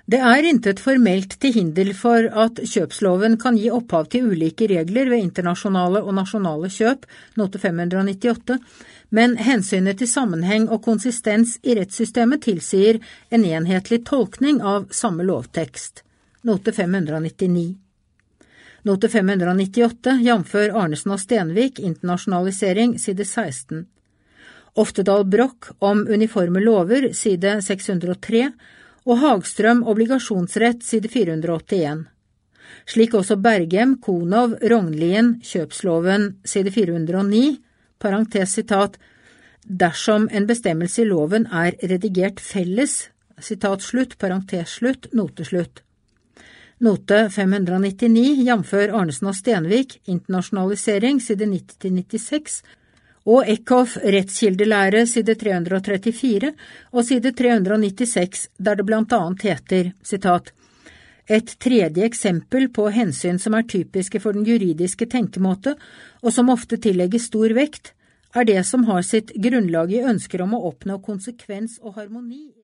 Det intet formelt til hinder for at kjøpsloven kan gi opphav til ulike regler ved internasjonale og nasjonale kjøp, note 598, men hensynet til sammenheng og konsistens i rettssystemet tilsier en enhetlig tolkning av samme lovtekst, note 599. Note 598, jamfør Arnesen og Stenvik, internasjonalisering, side 16. Oftedal Broch om uniforme lover, side 603, og Hagstrøm obligasjonsrett, side 481. Slik også Bergem, Konov, Rognlien, kjøpsloven, side 409, parentes sitat, dersom en bestemmelse i loven redigert felles, sitat slutt, parentes slutt, note slutt. Note 599, jamfør Arnesen og Stenvik, internasjonalisering, side 90-96, og Eckhoff rettskildelære side 334 og side 396, der det blant annet heter, sitat, «Et tredje eksempel på hensyn som typiske for den juridiske tenkemåte, og som ofte tillegges stor vekt, det som har sitt grunnlag i ønsker om å oppnå konsekvens og harmoni».